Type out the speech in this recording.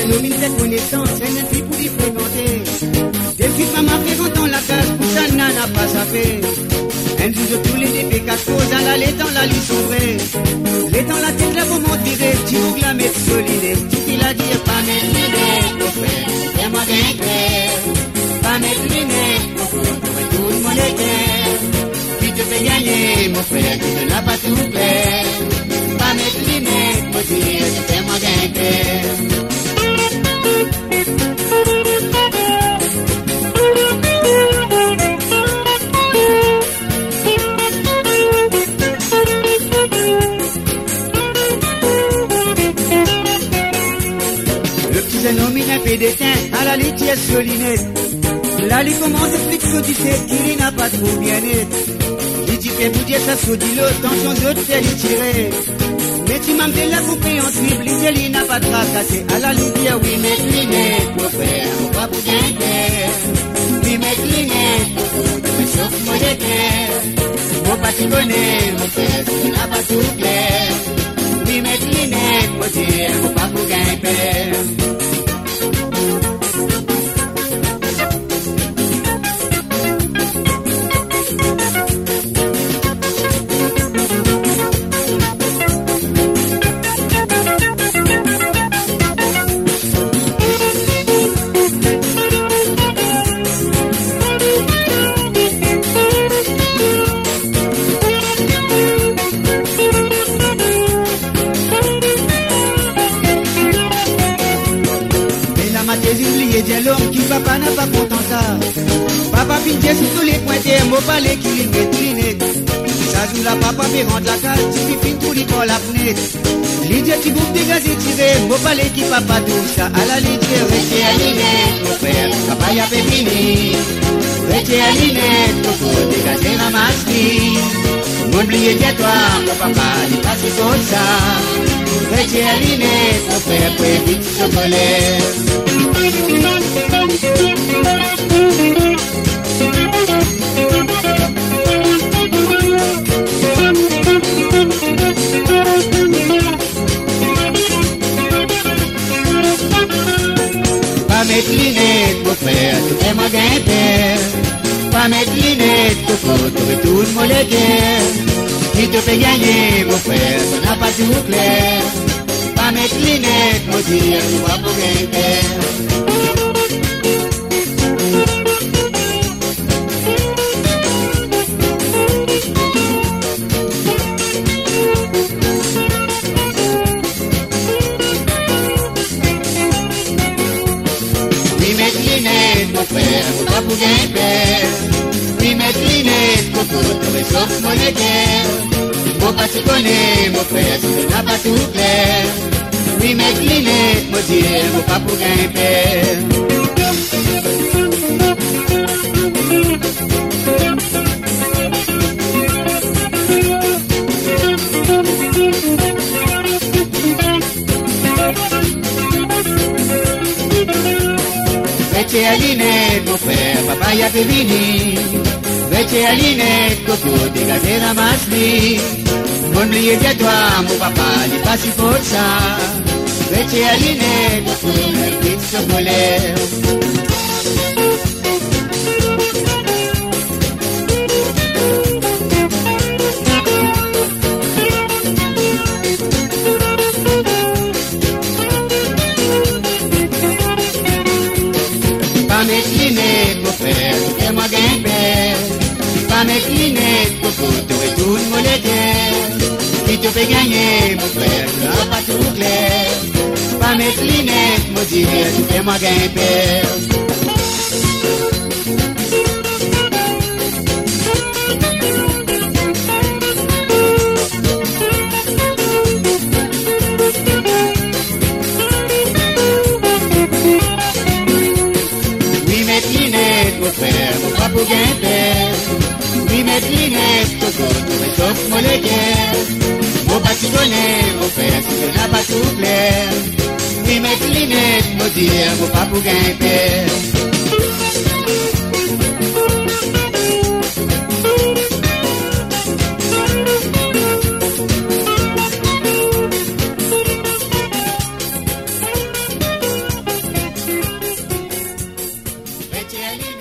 nomine cette connaissance, c'est une fille pour y fréquenter. Depuis que maman fait dans la case, pour ça n'a pas sapé. Elle joue de tous les défis qu'à cause, à l'aller dans la lit sombrée. Les dans la tête, là, pour m'en tirer, tu veux la mettre solide. Tu peux la dire, pas mettre lunettes, mon frère, c'est moi bien clair. Pas mettre lunettes, mon frère, pour tout le monde est clair. Qui te fait gagner, mon frère, qui ne l'a pas tout clair. Pas mettre lunettes, mon dire, c'est moi bien clair. Le nomine un peu d'éteint à la litière solinette. Là, il commence à expliquer du fait qu'il n'a pas trop bien net. Il dit fait pour dire ça sur du lot, dans son autre fait lui tirer. Mais tu m'as fait la compréhensible, il n'a pas tracassé. À la litière, oui, mais clinette, mon frère, on va pour bien faire. Oui, mais clinette, mais sauf moi de terre. Mon pas tu connais, mon frère, il n'a pas tout clair. Oui, mais clinette, mon dire, on va pour bien faire. L'homme qui papa n'a pas content ça. Papa pinche sur tous les pointés, mon palais qui l'incliné. Ça joue la papa mais rentre la case, tu fin tout les pour la fenêtre. L'idée qui vous dégage et tiré, mon palais qui papa tout ça. À la litière, restez à l'inette, mon frère, papa y a fait fini. Restez à l'inette, mon frère, dégagez la machine. M'oubliez de toi, mon papa, il passe comme ça. Restez à l'inette, mon frère, pour éviter ce colère. Pas mettre lunettes, mon frère, tu fais moi grimper. Pas mettre lunettes, coco, tu tout le monde est guerre. Qui te fait gagner, mon frère, tu n'as pas tout clair. Pas mettre lunettes, mon dire, tu vas pour grimper. Mon frère, faut pas pour grimper. Oui, mettre lunettes, coco, t'aurais sauf mon équerre. Mon pas tu connais, mon frère, tu n'as pas tout clair. Oui, mettre lunettes, mon dire, faut pas pour grimper. Rete à l'inette, mon frère, papa y a fait fini. Rete à l'inette, coco, dégagez la machine. Mon oublié de toi, mon papa, il passe pour ça. Rete à l'inette, mon frère, vite se colère. Pas mettre lunettes, mon frère, fais-moi grimper. Pas mettre lunettes, coco, tu es tout le monde est guerre. Qui te fait gagner, mon frère, tu n'as pas tout clair. Pas mettre lunettes, mon dire, fais-moi grimper. Pour grimper, oui, mettre lunettes, coco, tu es sauf mon léguer. Mon pas tu connais, mon frère, si tu n'as pas tout clair. Oui, mettre lunettes, mon dire, mon pas pour grimper. Jenny